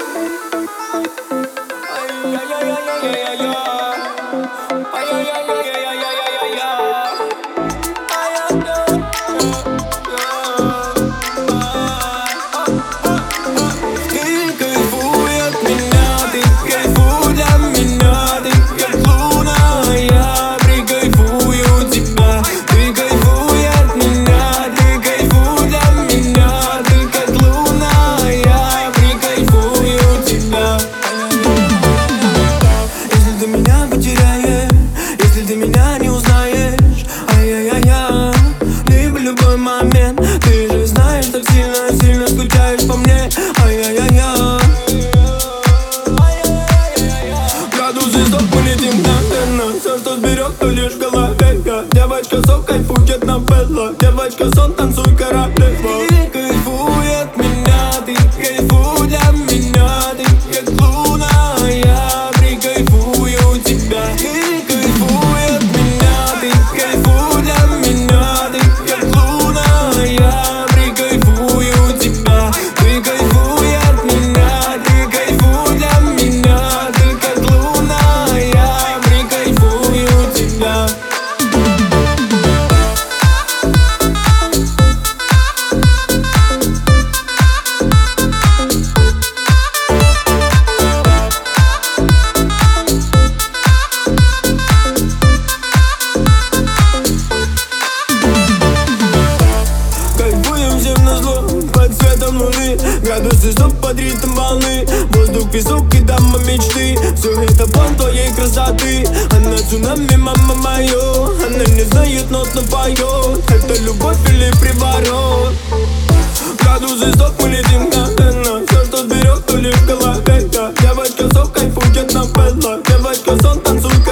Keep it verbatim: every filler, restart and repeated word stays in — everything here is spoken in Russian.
Ты же знаешь, так сильно, сильно скучаешь по мне. Ай-яй-яй-яй. Градусы стоп, мы летим мгновенно. Все, что сберег, то лишь в голове. Я девочка, сок, кайфует на педло. Девочка, сон, танцуй, королева. Ты кайфуй от меня, ты кайфуй для меня. Ты как луна, я прикайфую тебя. Ты кайфуй от меня, ты кайфуй для меня. Ты как луна, я прикайфую тебя. Ты кайфуй от меня, ты кайфуй для меня. Ты как луна, я прикайфую тебя. Кайфуем всем назло, под светом луны. Градусы стоп под ритм волны. Воздух, песок и дама мечты. Все это план твоей красоты. Она цунами, мама моё. Она не знает нот, но поет. Это любовь или приворот. Градусы стоп, мы летим мгновенно. Все, что сберег, то лишь в голове. Я девочка, сок, кайфует на педло. Девочка, сон, танцуй.